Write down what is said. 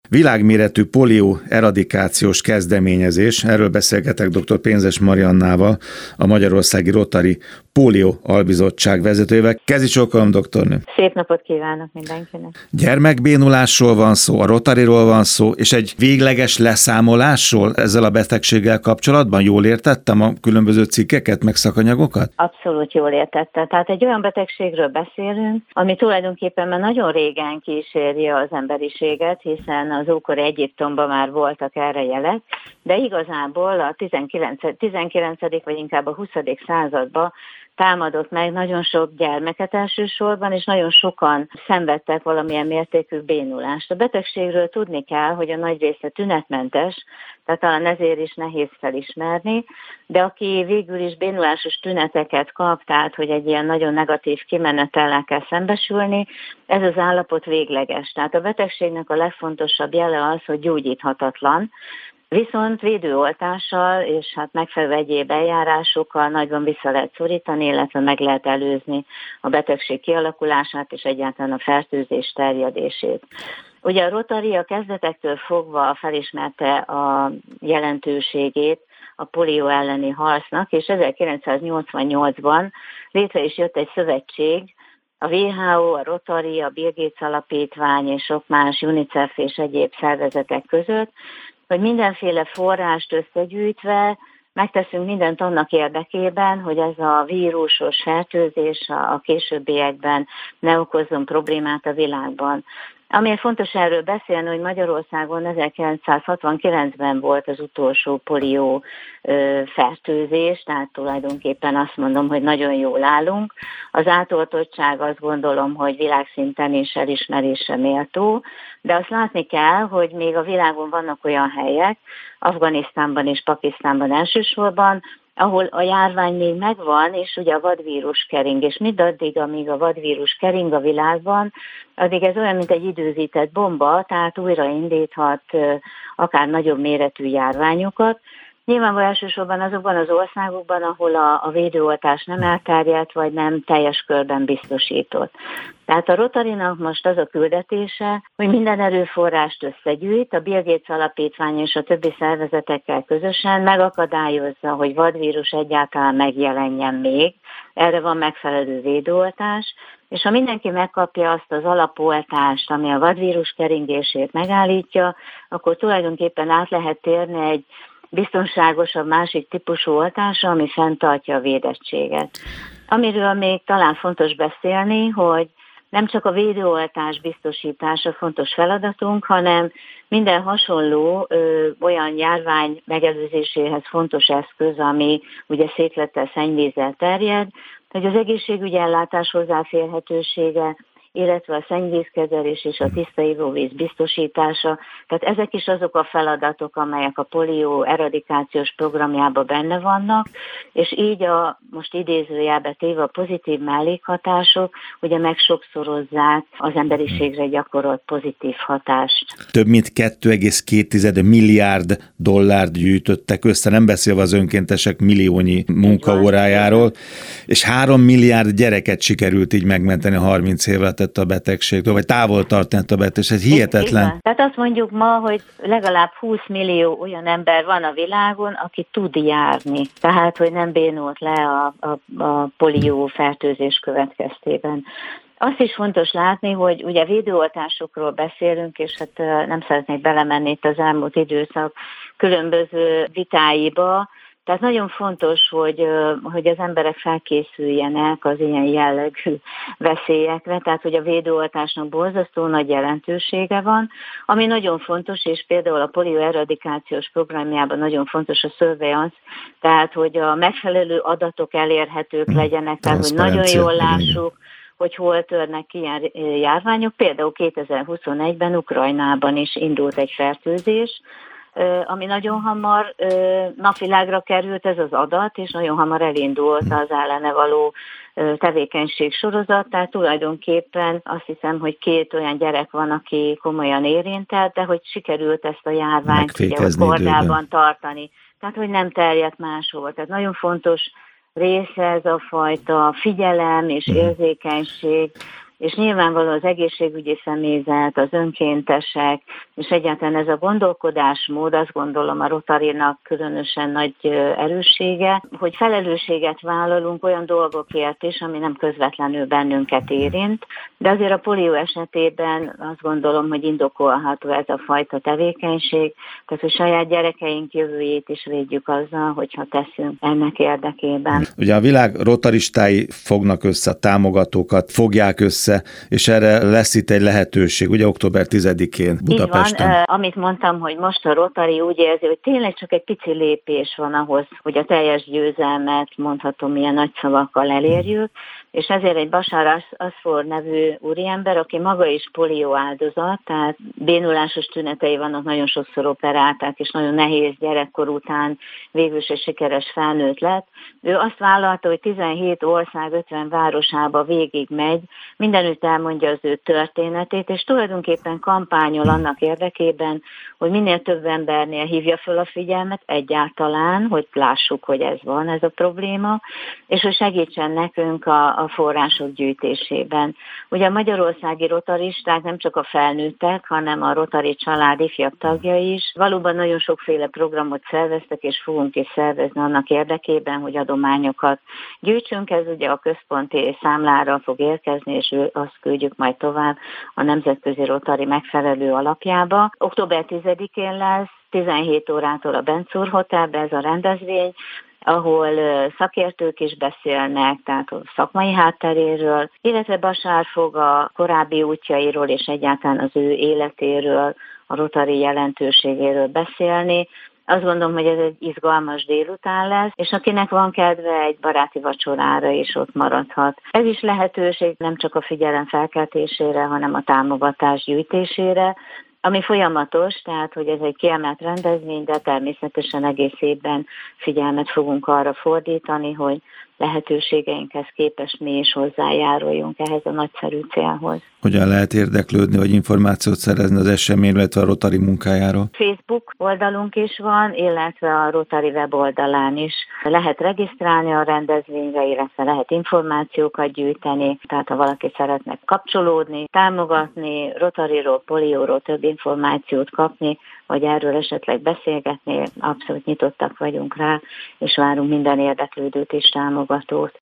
világméretű polió eradikációs kezdeményezés. Erről beszélgetek dr. Pénzes Mariannával, a Magyarországi Rotary Pólió Albizottság vezetőjével. Kezdj csókolom, doktornő! Szép napot kívánok mindenkinek! Gyermekbénulásról van szó, a Rotaryról van szó, és egy végleges leszámolásról ezzel a betegséggel kapcsolatban? Jól értettem a különböző cikkeket, meg szakanyagokat? Abszolút jól értettem. Tehát egy olyan betegségről beszélünk, ami tulajdonképpen már nagyon régen kíséri az emberiséget, hiszen az ókori Egyiptomban már voltak erre jelek, de igazából a 19. vagy inkább a 20. században támadott meg nagyon sok gyermeket elsősorban, és nagyon sokan szenvedtek valamilyen mértékű bénulást. A betegségről tudni kell, hogy a nagy része tünetmentes, tehát talán ezért is nehéz felismerni, de aki végül is bénulásos tüneteket kap, tehát hogy egy ilyen nagyon negatív kimenetellel kell szembesülni, ez az állapot végleges. Tehát a betegségnek a legfontosabb jele az, hogy gyógyíthatatlan, viszont védőoltással és megfelelő egyéb eljárásokkal nagyban vissza lehet szorítani, illetve meg lehet előzni a betegség kialakulását és egyáltalán a fertőzés terjedését. Ugye a Rotary a kezdetektől fogva felismerte a jelentőségét a polió elleni harcnak, és 1988-ban létre is jött egy szövetség, a WHO, a Rotary, a Bill Gates Alapítvány és sok más UNICEF és egyéb szervezetek között, hogy mindenféle forrást összegyűjtve megteszünk mindent annak érdekében, hogy ez a vírusos fertőzés a későbbiekben ne okozzon problémát a világban. Amiért fontos erről beszélni, hogy Magyarországon 1969-ben volt az utolsó polió fertőzés, tehát tulajdonképpen azt mondom, hogy nagyon jól állunk. Az átoltottság azt gondolom, hogy világszinten is elismerésre méltó, de azt látni kell, hogy még a világon vannak olyan helyek, Afganisztánban és Pakisztánban elsősorban, ahol a járvány még megvan, és ugye a vadvírus kering, és mindaddig, amíg a vadvírus kering a világban, addig ez olyan, mint egy időzített bomba, tehát újraindíthat akár nagyobb méretű járványokat. Nyilvánvalóan elsősorban azokban az országokban, ahol a védőoltás nem elterjedt, vagy nem teljes körben biztosított. Tehát a Rotarynak most az a küldetése, hogy minden erőforrást összegyűjt, a Bill Gates Alapítvány és a többi szervezetekkel közösen megakadályozza, hogy vadvírus egyáltalán megjelenjen még. Erre van megfelelő védőoltás, és ha mindenki megkapja azt az alapoltást, ami a vadvírus keringését megállítja, akkor tulajdonképpen át lehet térni egy biztonságosabb másik típusú oltásra, ami fenntartja a védettséget. Amiről még talán fontos beszélni, hogy nem csak a védőoltás biztosítása fontos feladatunk, hanem minden hasonló olyan járvány megelőzéséhez fontos eszköz, ami ugye széklettel, szennyvízzel terjed, hogy az egészségügyi ellátás hozzáférhetősége, illetve a szennyvízkezelés és a tiszta ivóvíz biztosítása. Tehát ezek is azok a feladatok, amelyek a polió eradikációs programjában benne vannak, és így most idézőjelbe téve a pozitív mellékhatások ugye megsokszorozzák az emberiségre gyakorolt pozitív hatást. Több mint 2,2 milliárd dollárt gyűjtöttek össze, nem beszélve az önkéntesek milliónyi munkaórájáról, és 3 milliárd gyereket sikerült így megmenteni 30 évre a betegségtől, vagy távol tartani a betegség. Ez hihetetlen. Igen. Tehát azt mondjuk ma, hogy legalább 20 millió olyan ember van a világon, aki tud járni. Tehát, hogy nem bénult le a polió fertőzés következtében. Azt is fontos látni, hogy ugye védőoltásokról beszélünk, és nem szeretnék belemenni itt az elmúlt időszak különböző vitáiba. Tehát nagyon fontos, hogy az emberek felkészüljenek az ilyen jellegű veszélyekre, tehát hogy a védőoltásnak borzasztó nagy jelentősége van, ami nagyon fontos, és például a polió eradikációs programjában nagyon fontos a surveillance, tehát hogy a megfelelő adatok elérhetők legyenek, tehát hogy nagyon jól lássuk, hogy hol törnek ki ilyen járványok. Például 2021-ben Ukrajnában is indult egy fertőzés, ami nagyon hamar napvilágra került ez az adat, és nagyon hamar elindult az ellene való tevékenység sorozat, tehát tulajdonképpen azt hiszem, hogy 2 olyan gyerek van, aki komolyan érintett, de hogy sikerült ezt a járványt kordában tartani. Tehát, hogy nem terjedt máshol. Tehát nagyon fontos része ez a fajta figyelem és érzékenység, és nyilvánvalóan az egészségügyi személyzet, az önkéntesek, és egyáltalán ez a gondolkodásmód, azt gondolom a Rotary-nak különösen nagy erőssége, hogy felelősséget vállalunk olyan dolgokért is, ami nem közvetlenül bennünket érint, de azért a polió esetében azt gondolom, hogy indokolható ez a fajta tevékenység, tehát hogy saját gyerekeink jövőjét is védjük azzal, hogyha teszünk ennek érdekében. Ugye a világ rotaristái fognak össze, a támogatókat fogják össze, és erre lesz itt egy lehetőség, ugye október 10-én Budapesten. Így van, amit mondtam, hogy most a Rotary úgy érzi, hogy tényleg csak egy pici lépés van ahhoz, hogy a teljes győzelmet, mondhatom ilyen nagy szavakkal elérjük, és ezért egy Bashar Asfour nevű úriember, aki maga is polió áldozat, tehát bénulásos tünetei vannak, nagyon sokszor operálták, és nagyon nehéz gyerekkor után végül is sikeres felnőtt lett. Ő azt vállalta, hogy 17 ország 50 városába végig megy, mindenütt elmondja az ő történetét, és tulajdonképpen kampányol annak érdekében, hogy minél több embernél hívja föl a figyelmet egyáltalán, hogy lássuk, hogy ez van, ez a probléma, és hogy segítsen nekünk a források gyűjtésében. Ugye a magyarországi rotaristák nem csak a felnőttek, hanem a Rotary család ifjabb tagjai is. Valóban nagyon sokféle programot szerveztek, és fogunk is szervezni annak érdekében, hogy adományokat gyűjtsünk. Ez ugye a központi számlára fog érkezni, és azt küldjük majd tovább a Nemzetközi Rotary megfelelő alapjába. Október 10-én lesz, 17 órától a Benczúr Hotelben ez a rendezvény, ahol szakértők is beszélnek, tehát a szakmai hátteréről, illetve Bashar fog a korábbi útjairól és egyáltalán az ő életéről, a Rotary jelentőségéről beszélni. Azt gondolom, hogy ez egy izgalmas délután lesz, és akinek van kedve, egy baráti vacsorára is ott maradhat. Ez is lehetőség nem csak a figyelem felkeltésére, hanem a támogatás gyűjtésére, ami folyamatos, tehát hogy ez egy kiemelt rendezvény, de természetesen egész évben figyelmet fogunk arra fordítani, hogy lehetőségeinkhez képest mi is hozzájáruljunk ehhez a nagyszerű célhoz. Hogyan lehet érdeklődni, vagy információt szerezni az eseményről, illetve a Rotary munkájáról? Facebook oldalunk is van, illetve a Rotary weboldalán is lehet regisztrálni a rendezvényre, illetve lehet információkat gyűjteni, tehát ha valaki szeretne kapcsolódni, támogatni, Rotaryról, polióról több információt kapni, vagy erről esetleg beszélgetni, abszolút nyitottak vagyunk rá, és várunk minden érdeklődőt és támogatót.